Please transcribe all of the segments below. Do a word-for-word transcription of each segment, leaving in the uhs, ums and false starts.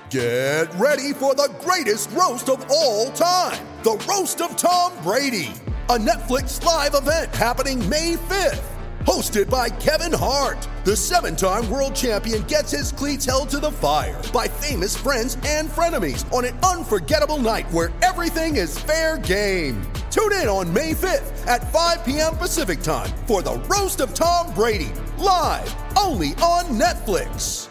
Get ready for the greatest roast of all time, the Roast of Tom Brady, a Netflix live event happening May fifth. Hosted by Kevin Hart, the seven-time world champion gets his cleats held to the fire by famous friends and frenemies on an unforgettable night where everything is fair game. Tune in on May fifth at five p.m. Pacific time for the Roast of Tom Brady, live only on Netflix.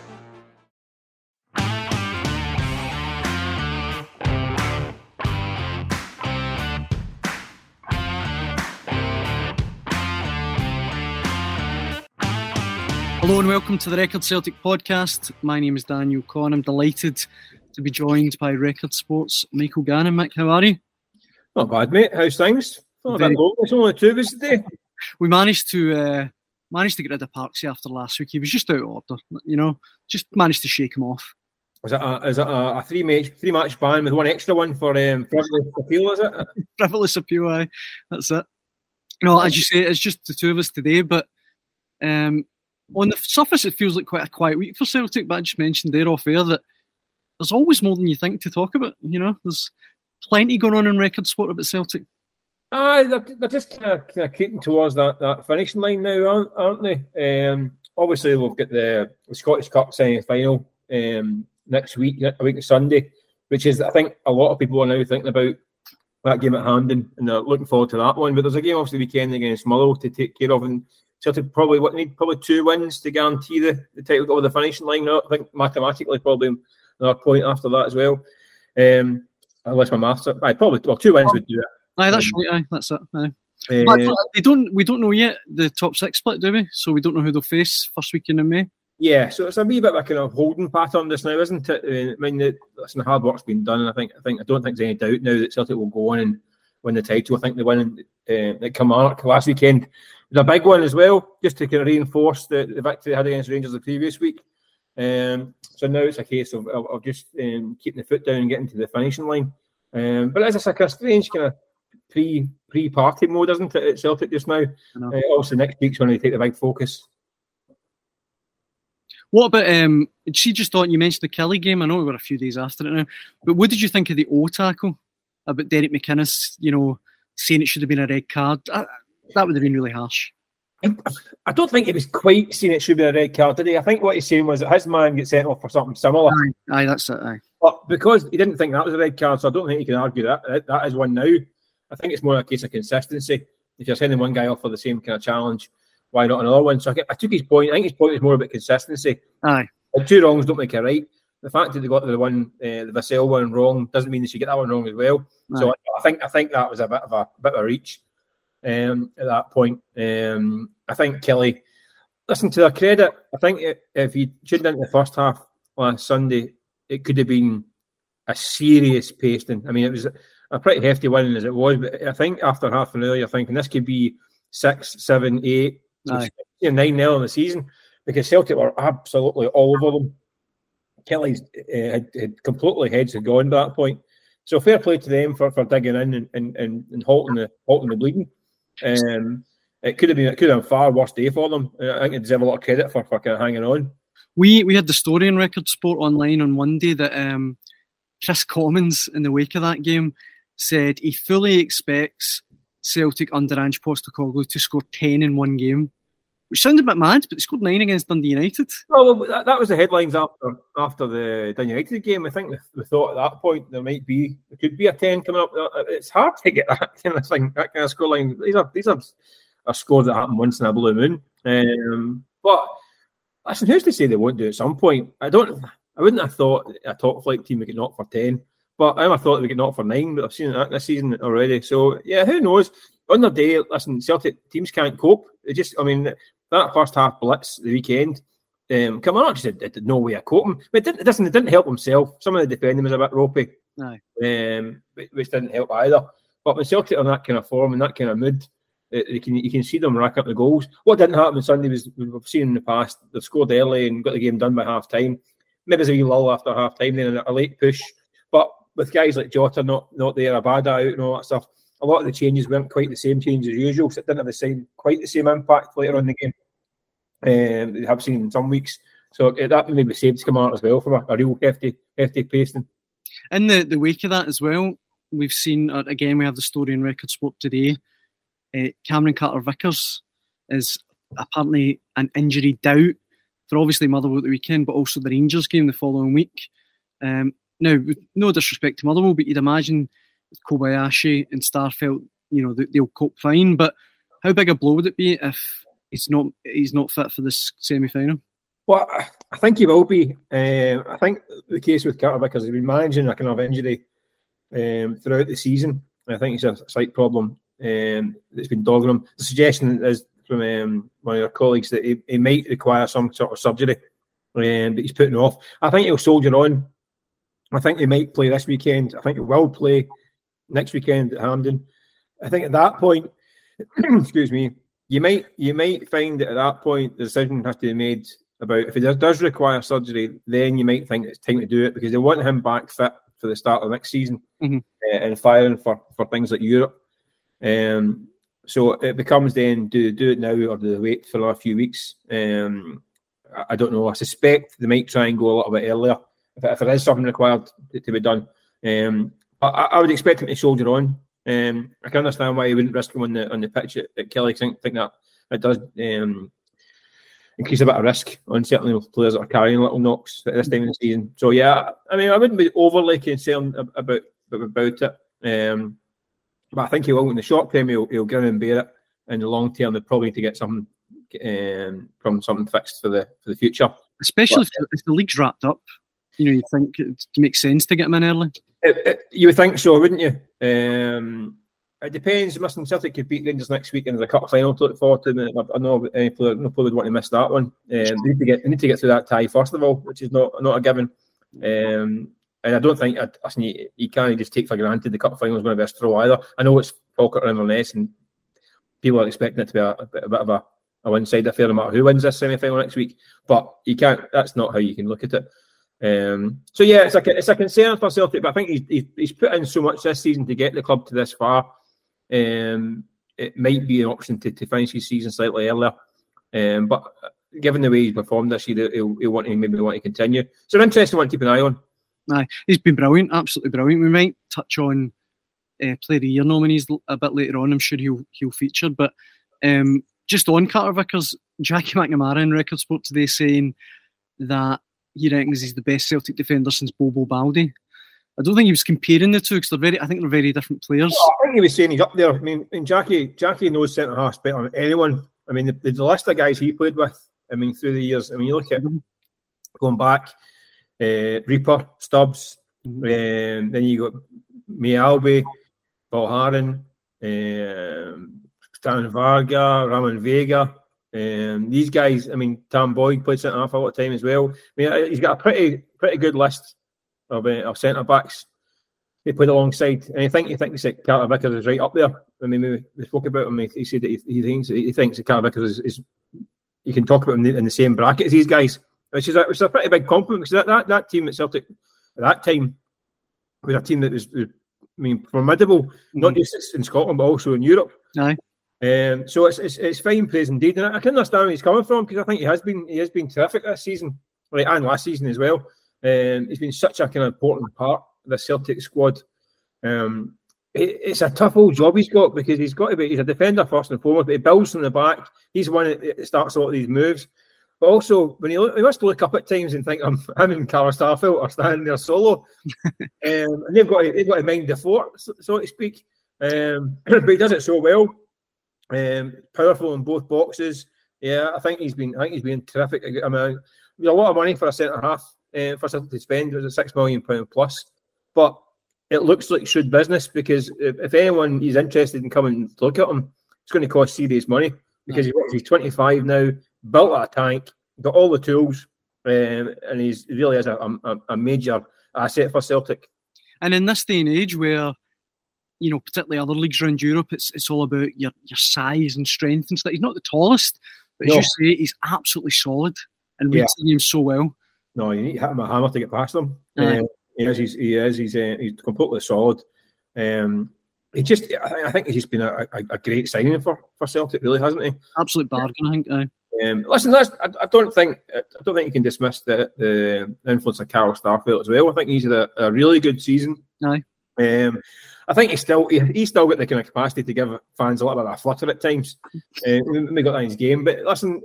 Hello and welcome to the Record Celtic podcast. My name is Daniel Conn. I'm delighted to be joined by Record Sports' Michael Gannon. Mick, how are you? Not bad, mate. How's things? Oh, Very... It's only two of us today. We managed to uh, managed to get rid of Parksy after last week. He was just out of order, you know. Just managed to shake him off. Is it a, is it a, a three match three match ban with one extra one for um, frivolous appeal? Is it frivolous appeal? Aye, that's it. No, as you say, it's just the two of us today, but. Um, On the surface, it feels like quite a quiet week for Celtic, but I just mentioned there off air that there's always more than you think to talk about. You know, there's plenty going on in Record Sport about Celtic. Aye, they're, they're just kind of, kind of creeping towards that, that finishing line now, aren't, aren't they? Um, obviously, we've got the, the Scottish Cup semi-final um, next week, a week of Sunday, which is, I think, a lot of people are now thinking about that game at Hampden, and they're looking forward to that one. But there's a game, obviously, weekend against Motherwell to take care of, and Celtic probably what need probably two wins to guarantee the, the title over the finishing line. I think mathematically probably another point after that as well. Um, unless my maths, aye, probably well two wins would do it. Aye, that's um, right. Aye, that's it. Aye. Uh, but they don't. We don't know yet the top six split, do we? So we don't know who they'll face first weekend in May. Yeah, so it's a wee bit of a kind of holding pattern this now, isn't it? I mean, the, listen, the hard work's been done, and I think I think I don't think there's any doubt now that Celtic will go on and win the title. I think they win uh, at Kilmarnock last weekend. It's a big one as well, just to kind of reinforce the, the victory they had against Rangers the previous week. Um, so now it's a case of, of, of just um, keeping the foot down and getting to the finishing line. Um, but it's like a strange kind of pre pre party mode, isn't it, at Celtic just now? Uh, also, next week's when they take the big focus. What about um? She just thought you mentioned the Kelly game. I know we were a few days after it now, but what did you think of the O tackle about Derek McInnes? You know, saying it should have been a red card. I, That would have been really harsh. I don't think it was quite saying it should be a red card, did he? I think what he's saying was that his man gets sent off for something similar. Aye, aye that's it, aye. But because he didn't think that was a red card, so I don't think he can argue that. That is one now. I think it's more a case of consistency. If you're sending one guy off for the same kind of challenge, why not another one? So I, get, I took his point. I think his point was more about consistency. Aye. But two wrongs don't make a right. The fact that they got the one, uh, the Vassell one wrong, doesn't mean they should get that one wrong as well. Aye. So I, I think I think that was a bit of a, a bit of a reach. Um, at that point, um, I think Kelly, listen, to their credit, I think if he tuned into the first half last Sunday, it could have been a serious pasting. I mean, it was a pretty hefty win as it was, but I think after half an hour, you're thinking this could be six, seven, eight, nine nil in the season, because Celtic were absolutely all over them. Kelly's uh, had, had completely heads had gone to that point. So fair play to them for, for digging in and, and, and, and halting the halting the bleeding. Um, it could have been it could have been a far worse day for them. I think they deserve a lot of credit for, for kind of hanging on. We we had the story in Record Sport online on Monday that um, Chris Commons, in the wake of that game, said he fully expects Celtic under Ange Postecoglou to score ten in one game, which sounded a bit mad, but they scored nine against Dundee United. Well, that, that was the headlines after after the Dundee United game. I think we, we thought at that point there might be there could be a ten coming up. It's hard to get that kind of thing, that kind of scoreline. These are these are a score that happened once in a blue moon. Um, but listen, who's to say they won't do it at some point? I don't. I wouldn't have thought a top flight team would get knocked for ten, but I thought they would get knocked for nine. But I've seen that this season already. So yeah, who knows? On their day, listen, Celtic teams can't cope. It just, I mean, that first half blitz the weekend, um, Kilmarnock just had, had no way of coping. But it didn't, it doesn't, it didn't help himself. Some of the defending was a bit ropey, Aye. um, which didn't help either. But when Celtic are in that kind of form and that kind of mood, it, you can you can see them rack up the goals. What didn't happen on Sunday was, we've seen in the past, they've scored early and got the game done by half time. Maybe there's a wee lull after half time, then a late push. But with guys like Jota not not there, Abada out and all that stuff, a lot of the changes weren't quite the same changes as usual, so it didn't have the same quite the same impact later on in the game. Um, they have seen in some weeks. So that may be saved to come out as well for a, a real hefty, hefty pasting. In the, the wake of that as well, we've seen, uh, again, we have the story in Record Sport today. Uh, Cameron Carter-Vickers is apparently an injury doubt for obviously Motherwell at the weekend, but also the Rangers game the following week. Um, now, with no disrespect to Motherwell, but you'd imagine with Kobayashi and Starfelt, you know, they, they'll cope fine. But how big a blow would it be if he's not he's not fit for this semi-final? Well, I think he will be. Um, I think the case with Carter-Vickers, he's been managing a kind of injury um, throughout the season. I think it's a slight problem um, that's been dogging him. The suggestion is from um, one of your colleagues that he, he might require some sort of surgery, um, but he's putting off. I think he'll soldier on. I think he might play this weekend. I think he will play next weekend at Hampden. I think at that point, excuse me, you might you might find that at that point the decision has to be made about if it does, does require surgery, then you might think it's time to do it because they want him back fit for the start of next season mm-hmm. uh, and firing for, for things like Europe. Um, so it becomes then, do they do it now or do they wait for a few weeks? Um, I, I don't know. I suspect they might try and go a little bit earlier if, if there is something required to, to be done. Um, I, I would expect him to soldier on. Um, I can understand why he wouldn't risk him on the on the pitch at, at Kelly. I think, think that it does um, increase a bit of risk on certainly players that are carrying little knocks at this time of the season. So yeah, I mean, I wouldn't be overly concerned about about it. Um, but I think he will in the short term. He'll, he'll grin and bear it. In the long term, they'll probably need to get something um, from something fixed for the for the future. Especially but, if, if the league's wrapped up, you know, you think it makes sense to get him in early. It, it, you would think so, wouldn't you? Um, it depends. Listen, Celtic could beat Rangers next week and there's a cup final to look forward to. I know any player, no player would want to miss that one. Um, they need to get they need to get through that tie first of all, which is not not a given. Um, and I don't think I, listen, you, you can't just take for granted the cup final is going to be a throw either. I know it's Falkirk and Inverness, and people are expecting it to be a, a, bit, a bit of a, a one-sided affair no matter who wins this semi-final next week. But you can't. That's not how you can look at it. Um, so yeah, it's a it's a concern for Celtic, but I think he's, he's he's put in so much this season to get the club to this far. Um, it might be an option to, to finish his season slightly earlier. Um, but given the way he's performed this year, he'll, he'll want to maybe want to continue. So an interesting one to keep an eye on. Aye, he's been brilliant, absolutely brilliant. We might touch on uh, Player of the Year nominees a bit later on. I'm sure he'll he'll feature, but um, just on Carter-Vickers, Jackie McNamara in Record Sport today saying that he reckons he's the best Celtic defender since Bobo Baldi. I don't think he was comparing the two because they're very. I think they're very different players. Well, I think he was saying he's up there. I mean, I mean Jackie Jackie knows centre halves better than anyone. I mean, the, the list of guys he played with. I mean, through the years. I mean, you look at going back, uh, Reaper, Stubbs, mm-hmm. um, then you got Mialbi, Paul Haran, um, Stan Varga, Ramon Vega. Um, these guys, I mean, Tam Boyd played centre half a lot of time as well. I mean, he's got a pretty pretty good list of, uh, of centre backs he played alongside. And I think he thinks that Carter-Vickers is right up there. I mean, we, we spoke about him. He, he said that he, he thinks he thinks that Carter-Vickers is, is you can talk about him in the same bracket as these guys, which is a, which is a pretty big compliment because that, that, that team at Celtic at that time was a team that was, was I mean, formidable, mm-hmm. not just in Scotland but also in Europe. Aye. Um, so it's, it's it's fine praise indeed, and I can understand where he's coming from because I think he has been he has been terrific this season, right, and last season as well. Um, he's been such a kind of important part of the Celtic squad. Um, it, it's a tough old job he's got because he's got to be he's a defender first and foremost, but he builds from the back. He's one that starts a lot of these moves, but also when he look, he must look up at times and think, "I'm him and Carl Starfelt are standing there solo," um, and they've got to, they've got to mind the fort, so, so to speak. Um, but he does it so well. Um, powerful in both boxes. Yeah, I think he's been. I think he's been terrific. I mean, a lot of money for a centre half uh, for something to spend. It was a six million pound plus, but it looks like shrewd business because if, if anyone is interested in coming to look at him, it's going to cost serious money because he's, he's twenty-five now, built a tank, got all the tools, um, and he's he really is a, a, a major asset for Celtic. And in this day and age where, you know, particularly other leagues around Europe, it's it's all about your, your size and strength and stuff. He's not the tallest, but as no. you say, he's absolutely solid and reads yeah. the game so well. No, you need to hit him a hammer to get past him. Uh, um, he is, he's, he is, he's, uh, he's completely solid. Um, he just, I think, I think he's been a, a, a great signing for, for Celtic, really, hasn't he? Absolute bargain, I think. Uh. Um, listen, that's, I, I don't think I don't think you can dismiss the, the influence of Carl Starfelt as well. I think he's had a, a really good season. Aye. Um, I think he's still he, he's still got the kind of capacity to give fans a little bit of a flutter at times. Uh, we got that in his game, but listen,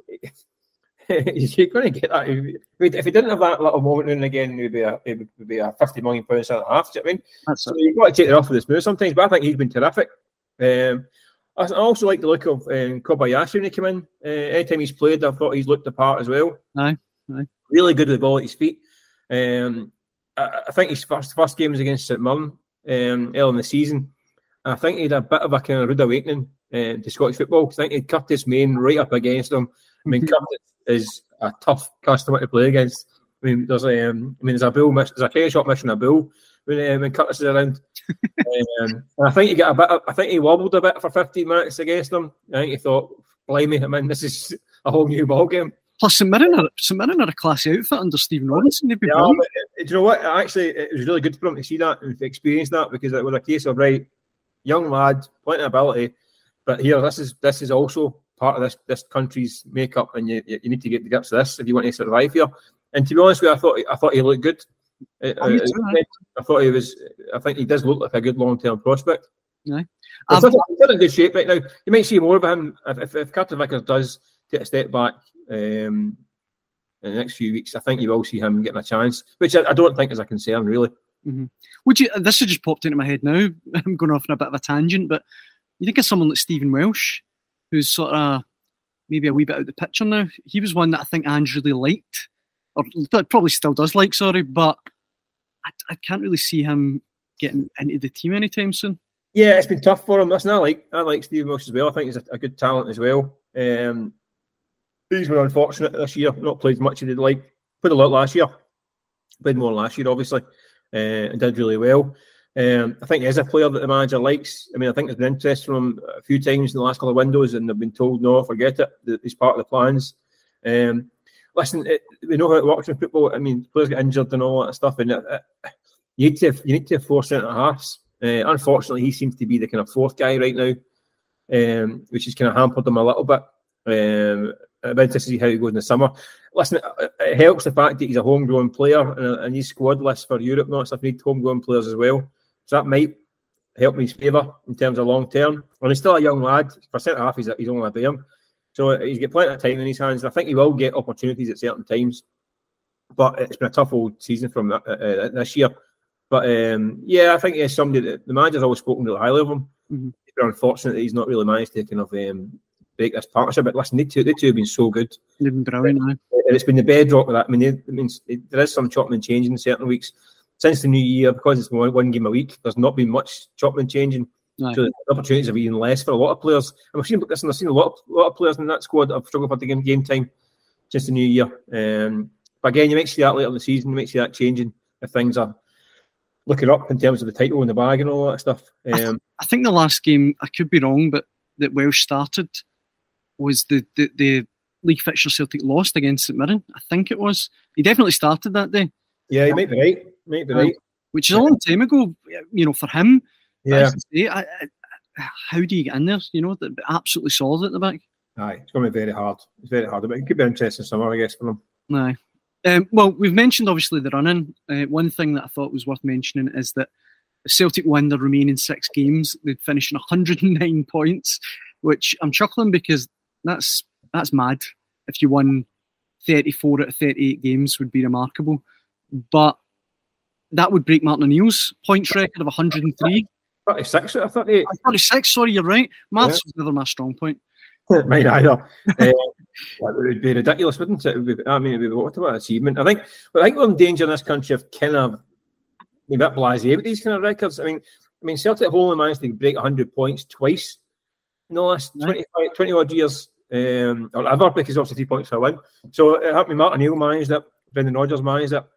you're going to get that. If he didn't have that little moment now and again, it would be a it would be a fifty million pound centre half. Do you know what I mean? That's so it. you've got to take it off with this move sometimes. But I think he's been terrific. Um, I also like the look of um, Kobayashi when he came in. Uh, anytime he's played, I thought he's looked the part as well. Aye, aye. Really good with the ball at his feet. Um, I, I think his first first game was against St Mirren um, early in the season. I think he had a bit of a kind of rude awakening uh, to Scottish football. I think he had Curtis Main right up against him. I mean, Curtis is a tough customer to play against. I mean, there's a, um, I mean, there's a bull, miss, there's a carry shot missing a bull when, uh, when Curtis is around. um, and I think he got a bit. Of, I think he wobbled a bit for fifteen minutes against them. I think he thought, "Blimey, I mean, this is a whole new ball game." Plus, St Mirren are, St Mirren are a classy outfit under Stephen Robinson. They'd be Yeah, brilliant. but, uh, do you know what? Actually, it was really good for him to see that and to experience that, because it was a case of, right, young lad, plenty of ability, but here, this is this is also part of this this country's makeup, and you you need to get the grips of this if you want to survive here. And to be honest with you, I thought I thought he looked good. Uh, Oh, me too, uh, I thought he was. I think he does look like a good long term prospect. Aye. He's I've- not in good shape right now. You might see more of him if, if, if Carter Vickers does take a step back um, in the next few weeks. I think you will see him getting a chance, which I, I don't think is a concern, really. Mm-hmm. Would you? This has just popped into my head now. I'm going off on a bit of a tangent, but you think of someone like Stephen Welsh, who's sort of maybe a wee bit out of the picture now. He was one that I think Ange really liked, or probably still does like. Sorry, but I, I can't really see him getting into the team anytime soon. Yeah, it's been tough for him. Listen, I like I like Stephen Welsh as well. I think he's a, a good talent as well. Um, he's been unfortunate this year. Not played as much as he'd like. Played a lot last year. Played more last year, obviously, uh, and did really well. Um, I think he is a player that the manager likes. I mean, I think there's been interest from him a few times in the last couple of windows, and they've been told, no, forget it. He's part of the plans. Um, listen, it, we know how it works in football. I mean, players get injured and all that stuff, and it, it, you need to have, you need to have four centre halves. Uh, unfortunately, he seems to be the kind of fourth guy right now, um, which has kind of hampered him a little bit. Um, I'm interested to see how he goes in the summer. Listen, it, it helps the fact that he's a homegrown player, and, and he's squad list for Europe. Not stuff need homegrown players as well, so that might help in his favour in terms of long term. And he's still a young lad. For centre half, he's, he's only a Bayern, so he's got plenty of time in his hands. I think he will get opportunities at certain times, but it's been a tough old season from uh, uh, this year. But um, yeah, I think he's somebody that the manager's always spoken really highly of him. Mm-hmm. It's been unfortunate that he's not really managed to kind of um, break this partnership. But listen, they two, they two have been so good. They've been brilliant, now. And it's been the bedrock of that. I mean, they, I mean, there is some chopping and changing in certain weeks. Since the new year, because it's one, one game a week, there's not been much chopping and changing. Aye. So the opportunities have been less for a lot of players. And we've seen, listen, I've seen a lot of, lot of players in that squad that have struggled for the game, game time since the new year. Um, but again, you might see that later in the season. You might see that changing if things are looking up in terms of the title and the bag and all that stuff. Um, I, th- I think the last game, I could be wrong, but that Welsh started was the, the, the league fixture Celtic lost against St Mirren. I think it was. He definitely started that day. Yeah, you might be right. Might be right. Which is a long time ago, you know, for him. Yeah. Say, I, I, how do you get in there? You know, they're absolutely solid at the back. Aye, it's going to be very hard. It's very hard. But it could be interesting summer, I guess, for them. Aye. Um, well, we've mentioned obviously the running. Uh, one thing that I thought was worth mentioning is that if Celtic win their remaining six games, they'd finish on one hundred nine points, which I'm chuckling because that's that's mad. If you won thirty-four out of thirty-eight games, would be remarkable. But that would break Martin O'Neill's points record of one hundred three. thirty-six out of thirty-eight. thirty-six, sorry, you're right. Maths Yeah. was never my strong point. Mine either. uh, it would be ridiculous, wouldn't it? It would be, I mean, it would be what an achievement. I think, but I think we're in danger in this country of kind of being a bit blasé with these kind of records. I mean, I mean, Celtic have only managed to break one hundred points twice in the last twenty-five, twenty odd years, um, or ever, because obviously three points for a win. So it happened. Martin O'Neill managed it. Brendan Rodgers managed it.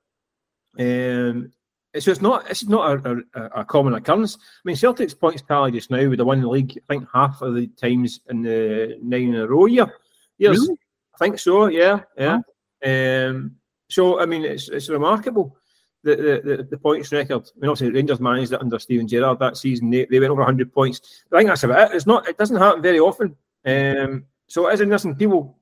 Um, so it's not it's not a, a, a common occurrence. I mean, Celtic's points tally just now with the win the league, I think half of the times in the nine in a row year. Years. Really? I think so. Yeah, yeah. Huh? Um, so I mean, it's it's remarkable the the, the, the points record. I mean, obviously Rangers managed it under Steven Gerrard that season. They, they went over one hundred points. I think that's about it. It's not. It doesn't happen very often. Um, so as in listen, people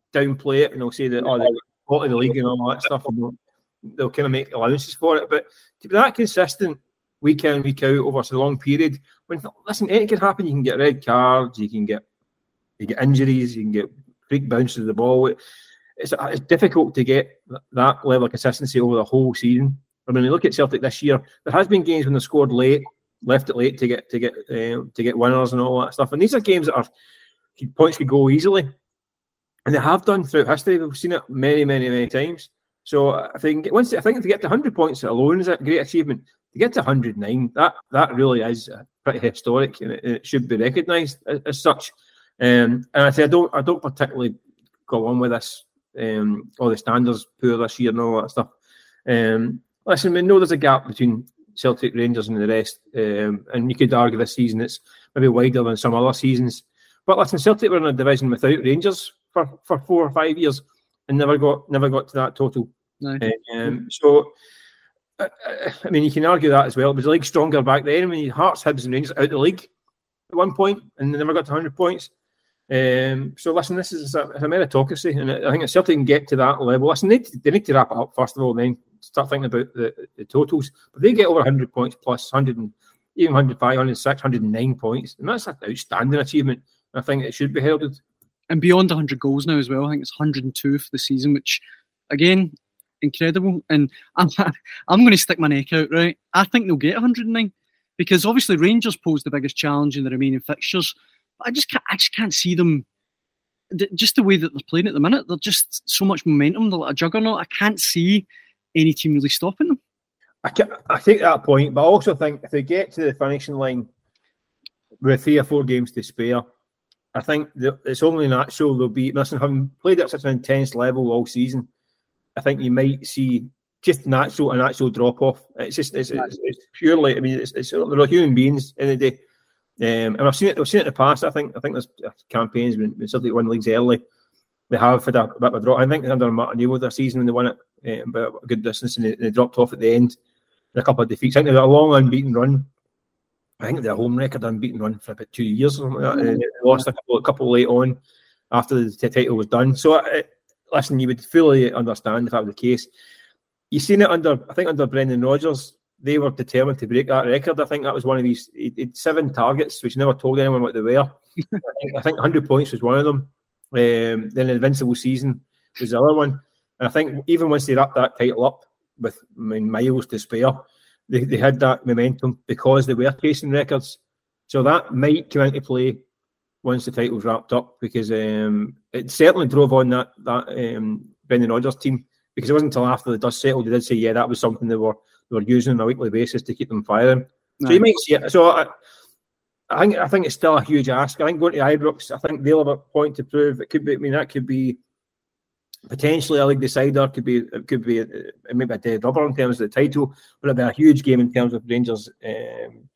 downplay it and they'll say that oh, they're out of the league and all that stuff, and they'll, they'll kind of make allowances for it. But to be that consistent week in, week out over such a long period, when listen, anything can happen. You can get red cards, you can get you get injuries, you can get freak bounces of the ball. It's it's difficult to get that level of consistency over the whole season. I mean, you look at Celtic this year. There has been games when they scored late, left it late to get to get uh, to get winners and all that stuff. And these are games that are points could go easily, and they have done throughout history. We've seen it many, many, many times. So I think once I think if they get to one hundred points alone is a great achievement. To get to one hundred nine, that that really is pretty historic, and it, it should be recognised as, as such. Um, and I say I don't I don't particularly go on with this. Um, all the standards poor this year and all that stuff. Um, listen, we know there's a gap between Celtic, Rangers and the rest, um, and you could argue this season it's maybe wider than some other seasons. But listen, Celtic were in a division without Rangers for, for four or five years and never got never got to that total. No. Um, so, I, I mean, you can argue that as well. Was the league stronger back then? When you Hearts, Hibs and Rangers out the league at one point and they never got to one hundred points. Um, so listen, this is a, a meritocracy, and I think if Celtic can get to that level, listen, they, they need to wrap it up first of all, and then start thinking about the, the totals. But they get over one hundred points plus one hundred, and even one hundred five, one hundred six, one hundred nine points, and that's an outstanding achievement. I think it should be heralded. And beyond one hundred goals now as well. I think it's one hundred two for the season, which again, incredible. And I'm I'm going to stick my neck out, right? I think they'll get one hundred nine because obviously Rangers pose the biggest challenge in the remaining fixtures. I just can't. I just can't see them. Just the way that they're playing at the minute, they're just so much momentum. They're like a juggernaut. I can't see any team really stopping them. I can, I take that point, but I also think if they get to the finishing line with three or four games to spare, I think it's only natural they'll be. Listen, having played at such an intense level all season, I think you might see just natural an actual drop off. It's just it's, it's, it's purely. I mean, it's, it's they're human beings in the day. Um, and I've seen it. I've seen it in the past. I think. I think there's campaigns when, when Celtic won leagues early. They have had a, a bit of a drop. I think under Martin Neal their season when they won it um, by a good distance, and they, they dropped off at the end. And a couple of defeats. I think they had a long unbeaten run. I think their home record unbeaten run for about two years or something like that. And they lost a couple, a couple late on after the t- title was done. So, uh, listen, you would fully understand if that was the case. You've seen it under. I think under Brendan Rodgers. They were determined to break that record. I think that was one of these. He had seven targets, which never told anyone what they were. I, think, I think one hundred points was one of them. Um, then the Invincible season was the other one. And I think even once they wrapped that title up with I mean, miles to spare, they, they had that momentum because they were chasing records. So that might come into play once the title's wrapped up because um, it certainly drove on that that um, Brendan Rodgers team because it wasn't until after the dust settled they did say, yeah, that was something they were. They were using on a weekly basis to keep them firing. So no. You might see it. So I, I think I think it's still a huge ask. I think going to Ibrox, I think they'll have a point to prove. It could be. I mean, that could be potentially a league decider. Could be. It could be a, maybe a dead rubber in terms of the title, but it'll be a huge game in terms of Rangers' um,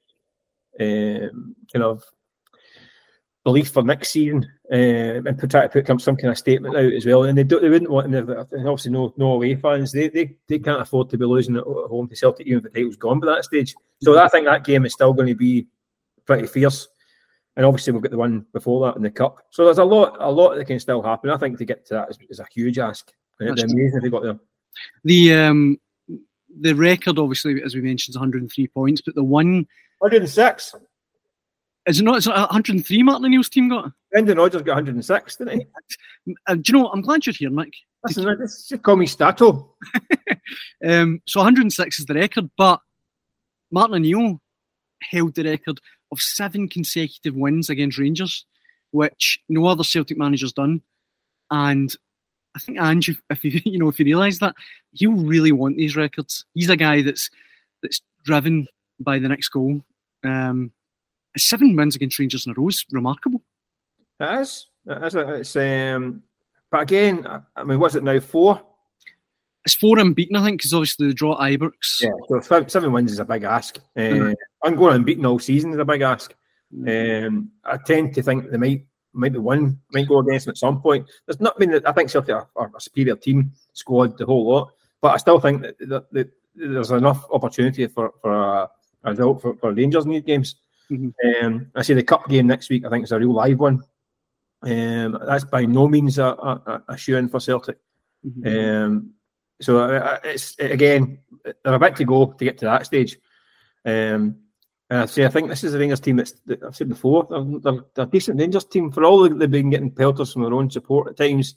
um, kind of belief for next season, uh, and try to put some kind of statement out as well. And they don't, they wouldn't want, and obviously no, no away fans. They, they, they can't afford to be losing at home to Celtic even if the title's gone by that stage. So I think that game is still going to be pretty fierce. And obviously we've got the one before that in the cup. So there's a lot, a lot that can still happen. I think to get to that is, is a huge ask. And it'd be amazing if they got there. The um, the record, obviously, as we mentioned, is one hundred three points, but the one one hundred six. Is it not? Is it one hundred three Martin O'Neill's team got? Brendan Rodgers got one hundred six, didn't he? Uh, do you know what? I'm glad you're here, Mick. Listen, just, just call me Stato. um, so one hundred six is the record, but Martin O'Neill held the record of seven consecutive wins against Rangers, which no other Celtic manager's done. And I think Ange, if you you know if you realise that, he'll really want these records. He's a guy that's that's driven by the next goal. Um, Seven wins against Rangers in a row is remarkable. It is. It is. It's, um, but again, I mean, what's it now? Four? It's four unbeaten, I think, because obviously the draw at Ibrox. Yeah, so seven wins is a big ask. Uh, mm-hmm. I'm going unbeaten all season is a big ask. Mm-hmm. Um, I tend to think they might might be one, might go against them at some point. There's not been. I think Celtic are, are a superior team, squad, the whole lot. But I still think that, that, that there's enough opportunity for, for a, a result for, for Rangers in these games. Mm-hmm. Um, I say the cup game next week, I think it's a real live one. Um, that's by no means a, a, a shoe-in for Celtic. Mm-hmm. Um, so uh, it's again, they're a bit to go to get to that stage. Um, and I say I think this is a Rangers team that's, that I've said before, they're, they're, they're a decent Rangers team for all they've been getting pelters from their own support at times,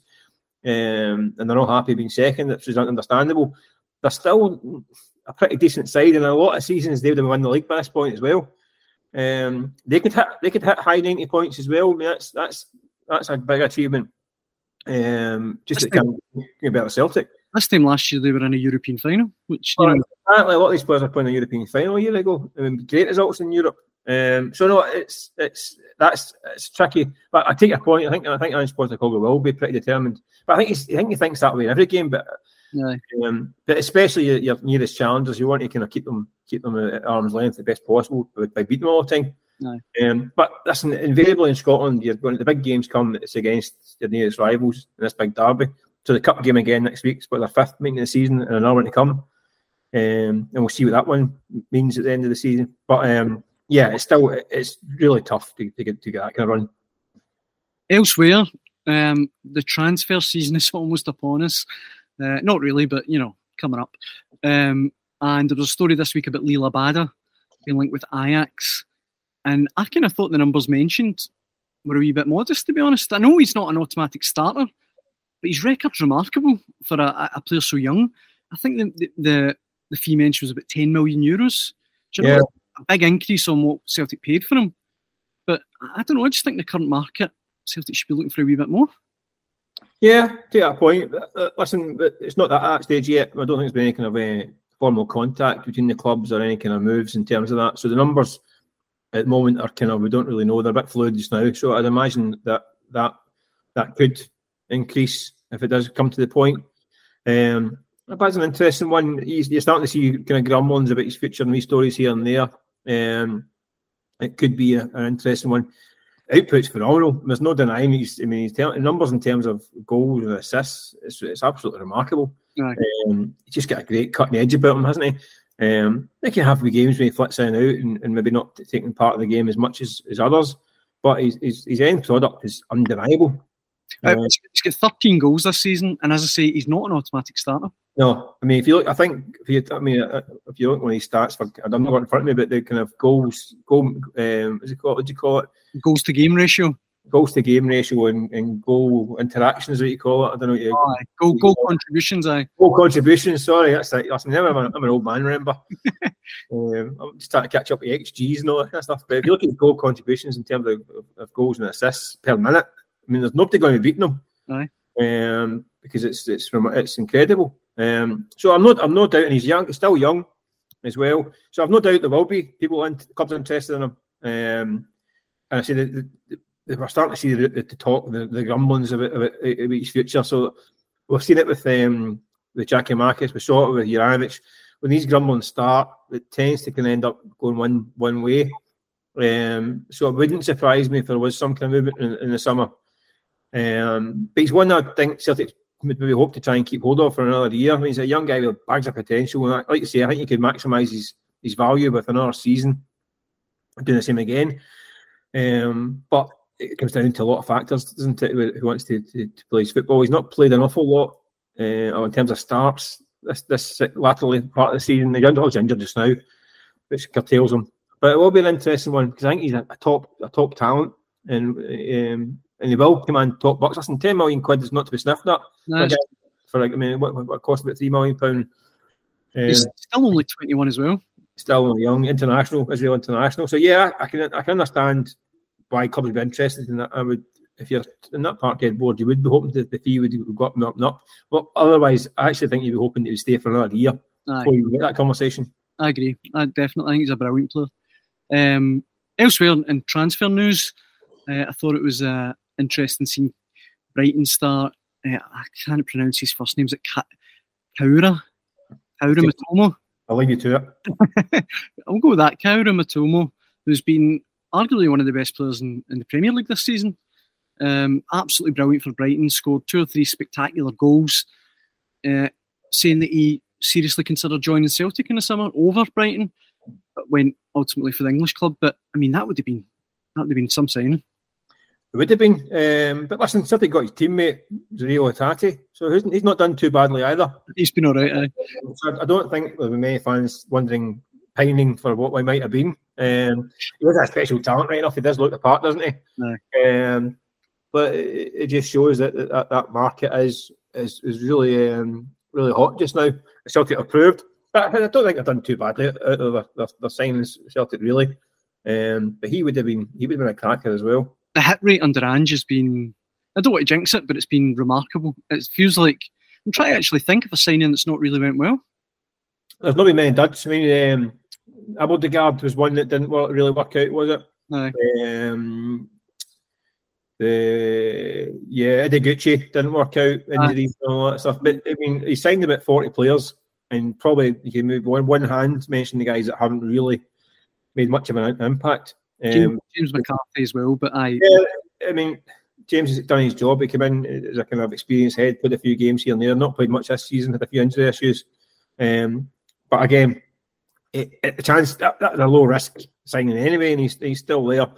um, and they're not happy being second, which is understandable. They're still a pretty decent side, and a lot of seasons they would have won the league by this point as well. Um, they could hit they could hit high ninety points as well. I mean, that's that's that's a big achievement. Um, just it can be better Celtic. This time last year they were in a European final, which you well, know, apparently a lot of these players are playing a European final a year ago. I mean, great results in Europe. Um, so no, it's it's that's it's tricky. But I take your point. I think I think Ange Postecoglou will be pretty determined. But I think he's, I think he thinks that way in every game. But yeah. um, but especially your, your nearest challengers, you want to kind of keep them keep them at arm's length the best possible by, by beating them all the time. No. Um, but listen, invariably in Scotland, you're going to, the big games come. It's against your nearest rivals in this big derby. So the cup game again next week is about their fifth meeting of the season and another one to come. Um, and we'll see what that one means at the end of the season. But um, yeah, it's still it's really tough to, to get to get that kind of run. Elsewhere, um, the transfer season is almost upon us. Uh, not really, but you know, coming up. Um, and there was a story this week about Lee Labada being linked with Ajax. And I kind of thought the numbers mentioned were a wee bit modest, to be honest. I know he's not an automatic starter, but his record's remarkable for a, a player so young. I think the the, the fee mentioned was about ten million euros. Do you know, yeah. A big increase on what Celtic paid for him. But I don't know, I just think the current market, Celtic should be looking for a wee bit more. Yeah, to that point. Uh, listen, it's not at that stage yet. I don't think there's been any kind of uh, formal contact between the clubs or any kind of moves in terms of that. So the numbers at the moment are kind of, we don't really know. They're a bit fluid just now. So I'd imagine that that that could increase if it does come to the point. Um, but that's an interesting one. You're starting to see kind of grumblings about his future and these stories here and there. Um, it could be a, an interesting one. Output's phenomenal. There's no denying he's. I mean, his t- numbers in terms of goals and assists, it's, it's absolutely remarkable. Right. Um, he's just got a great cutting edge about him, hasn't he? Um, they can have the games when he flits in and out and, and maybe not taking part of the game as much as, as others, but his, his his end product is undeniable. Uh, uh, he's got thirteen goals this season, and as I say, he's not an automatic starter. No, I mean, if you look, I think if you, I mean, if you look when he starts for, I'm not got in front of me, but the kind of goals, goal, um, is it called? What do you call it? Goals to game ratio. Goals to game ratio and, and goal interactions, what you call it. I don't know. What you, oh, goal goal contributions. I goal contributions. Sorry, that's like that's never. I'm, I'm an old man. Remember, um, I'm just trying to catch up with X Gs and all that kind of stuff. But if you look at goal contributions in terms of, of, of goals and assists per minute, I mean, there's nobody going to be beating them. Aye. Um, because it's it's from it's incredible. Um, so I'm not I'm no doubting he's young, he's still young as well. So I've no doubt there will be people in clubs interested in him. Um, and I say that the, the, the, we're starting to see the, the, the talk, the, the grumblings about, about, about his future. So we've seen it with um, with Jackie Marcus, we saw it with Juranovic. When these grumblings start, it tends to kind of end up going one one way. Um, so it wouldn't surprise me if there was some kind of movement in, in the summer. Um, but he's one that I think Celtic would maybe hope to try and keep hold of for another year. I mean, he's a young guy with bags of potential. And like you say, I think he could maximise his, his value with another season, doing the same again. Um, but it comes down to a lot of factors, doesn't it? Who wants to, to, to play his football? He's not played an awful lot uh, in terms of starts this this laterally part of the season. He's injured just now, which curtails him. But it will be an interesting one because I think he's a, a top a top talent, and um, and he will command top bucks. Listen, ten million quid is not to be sniffed at. No, for, for like, I mean, what, what cost about three million pound? Um, he's still only twenty-one as well. Still only young, international, Israel international. So yeah, I can I can understand why clubs would be interested in that. I would, if you're in that Parkhead board, you would be hoping that the fee would go up and up and up. But otherwise, I actually think you'd be hoping that he would stay for another year Aye. before you get that conversation. I agree. I definitely think he's a brilliant player. Um, elsewhere in transfer news, uh, I thought it was uh, interesting seeing Brighton star. Uh, I can't pronounce his first name. Is it Ka- Kaura? Kaura Matomo? I'll leave you to it. I'll go with that. Kaura Matomo, who's been arguably one of the best players in, in the Premier League this season. Um, absolutely brilliant for Brighton. Scored two or three spectacular goals. Uh, saying that he seriously considered joining Celtic in the summer over Brighton, but went ultimately for the English club. But I mean, that would have been that would have been some signing. It would have been. Um, but listen, Celtic got his teammate, Rio Hatate, so he's, he's not done too badly either. He's been all right, eh? So I don't think there'll be many fans wondering, pining for what we might have been. Um, he was a special talent, right enough. He does look the part, doesn't he? No. Um, but it, it just shows that that, that market is is, is really um, really hot just now. Celtic approved. But I don't think they've done too badly out of their, their, their signings, Celtic, really. Um, but he would have been he would have been a cracker as well. The hit rate under Ange has been, I don't want to jinx it, but it's been remarkable. It feels like, I'm trying to actually think of a signing that's not really went well. There's not been many duds. I mean, um, Abeldegaard was one that didn't work, really work out, was it? No. Um, the yeah, Ideguchi didn't work out, injuries and all that stuff. But I mean, he signed about forty players, and probably you can move one one hand mention the guys that haven't really made much of an impact. Um, James, James McCarthy as well, but I. Yeah, I mean, James has done his job. He came in as a kind of experienced head, played a few games here and there, not played much this season, had a few injury issues. Um, but again, it, it, the chance that, that's a low risk signing anyway, and he's he's still there.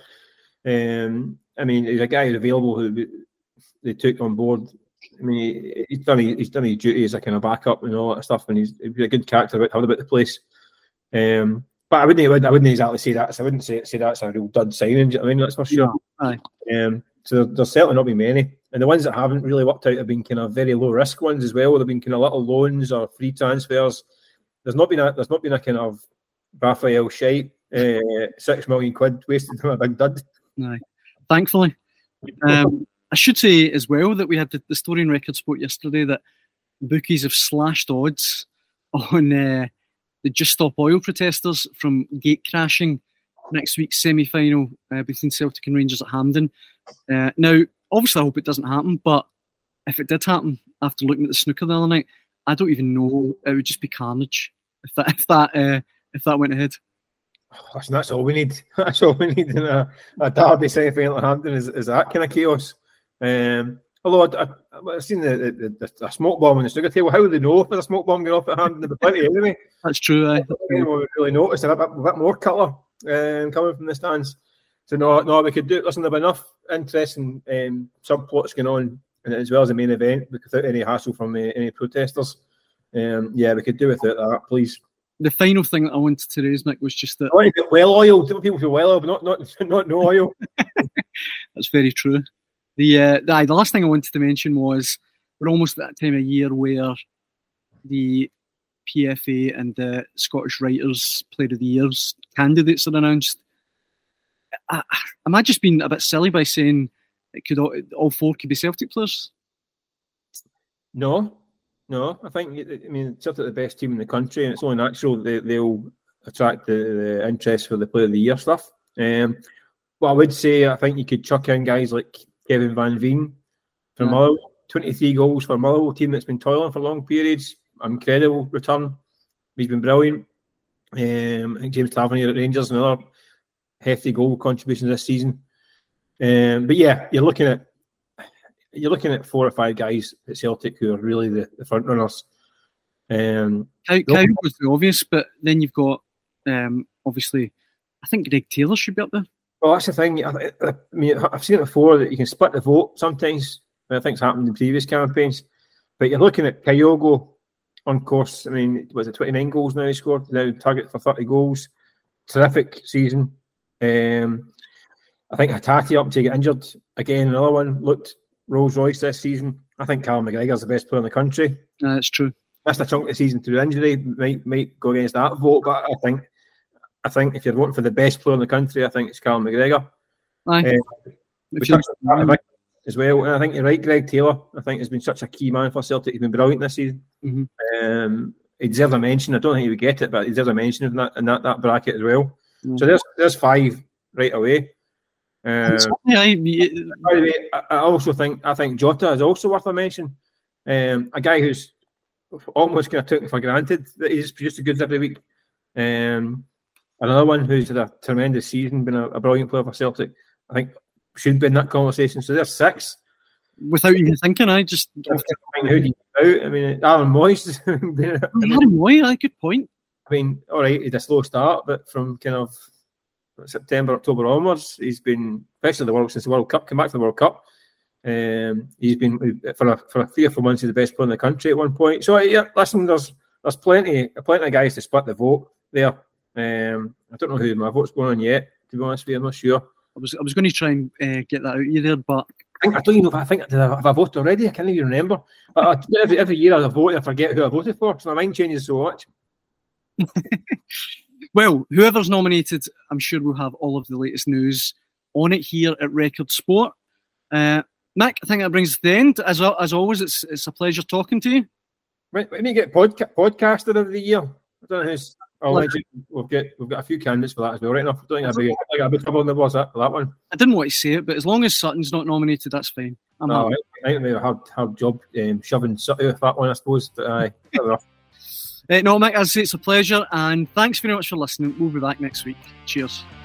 Um, I mean, he's a guy who's available who they took on board. I mean, he's done his, he's done his duty as a kind of backup and all that stuff, and he's, he's a good character about how about the place. Um, But I wouldn't, I wouldn't exactly say that. So I wouldn't say say that's a real dud signing. I mean, that's for sure. Aye. Um, so there's certainly not been many, and the ones that haven't really worked out have been kind of very low risk ones as well. They've been kind of little loans or free transfers. There's not been a there's not been a kind of Raphael Shite uh, six million quid wasted on a big dud. Aye. Thankfully, um, I should say as well that we had the, the story in Record Sport yesterday that bookies have slashed odds on. Uh, The Just Stop Oil protesters from gate crashing next week's semi-final uh, between Celtic and Rangers at Hampden. Uh, now, obviously, I hope it doesn't happen, but if it did happen, after looking at the snooker the other night, I don't even know. It would just be carnage if that if that uh, if that went ahead. Listen, that's all we need. That's all we need in a, a derby semi-final at Hampden is, is that kind of chaos. Um, Although I, I, I've seen the, the, the, the smoke bomb in the snooker table. How would they know if there's a smoke bomb going off at Hampden? There'd be plenty anyway. That's true. I would really notice a bit, a bit more colour um, coming from the stands. So no, no, we could do. Listen, there'll be enough interesting um, subplots going on, and as well as the main event, without any hassle from uh, any protesters. Um, yeah, we could do without that, please. The final thing that I wanted to raise, Mick, was just that. I want to get well oil. Different people feel well oil, but not not not no oil. That's very true. The, uh, the the last thing I wanted to mention was we're almost at that time of year where the P F A and the Scottish Writers' Player of the Year's candidates are announced. I, am I just being a bit silly by saying it could all, all four could be Celtic players? No, no. I think I mean Celtic are the best team in the country, and it's only natural they, they'll attract the, the interest for the Player of the Year stuff. Um, what I would say, I think you could chuck in guys like Kevin Van Veen from yeah. Motherwell, twenty-three goals for Motherwell, team that's been toiling for long periods. Incredible return. He's been brilliant. Um, I think James Tavernier at Rangers, another hefty goal contribution this season. Um, but yeah, you're looking at you're looking at four or five guys at Celtic who are really the, the front runners. Um, Cow was the obvious, but then you've got um, obviously, I think Greg Taylor should be up there. Well, that's the thing. I, I mean, I've seen it before that you can split the vote sometimes. I think it's happened in previous campaigns. But you're looking at Kyogo on course. I mean, was it twenty-nine goals now he scored? Now target for thirty goals. Terrific season. Um, I think Hatate up to get injured. Again, another one looked Rolls Royce this season. I think Callum McGregor's the best player in the country. Uh, that's true. Missed a chunk of the season through injury. Might might go against that vote, but I think I think if you're voting for the best player in the country, I think it's Callum McGregor. Aye. Uh, as well, and I think you're right, Greg Taylor. I think has been such a key man for Celtic. He's been brilliant this season. Mm-hmm. Um, he deserves a mention. I don't think he would get it, but he deserves a mention in that in that, that bracket as well. Mm-hmm. So there's there's five right away. Uh, by the way, I also think I think Jota is also worth a mention. Um, a guy who's almost kind of taken for granted that he's produced the goods every week. Um, another one who's had a tremendous season, been a, a brilliant player for Celtic. I think should be in that conversation. So there's six. Without even thinking, I just. Who do you out? I mean, Aaron Moyes. Aaron Moyes, a good point. I mean, all right, he had a slow start, but from kind of September, October onwards. He's been, especially the World since the World Cup, came back to the World Cup. Um, he's been for a, for a three or four months. He's the best player in the country at one point. So yeah, listen, there's there's plenty, plenty of guys to split the vote there. Um, I don't know who my vote's going on yet. To be honest with you, I'm not sure. I was I was going to try and uh, get that out of you there, but I, think, I don't even know if I think did I, have I voted already. I can't even remember. But I, every every year I vote, I forget who I voted for. So my mind changes so much. Well, whoever's nominated, I'm sure we'll have all of the latest news on it here at Record Sport. Uh, Mick, I think that brings us to the end. As as always, it's it's a pleasure talking to you. Right, let me get podca- podcaster of the year. I don't know who's. I'll let you, we've got we've got a few candidates for that as well, right enough. I don't think I'll be, I got a bit trouble in the was that for that one. I didn't want to say it, but as long as Sutton's not nominated, that's fine. I'm no, I think we have a hard, hard job um, shoving Sutton with that one, I suppose. But uh, uh, no, Mick, as I say, it's a pleasure, and thanks very much for listening. We'll be back next week. Cheers.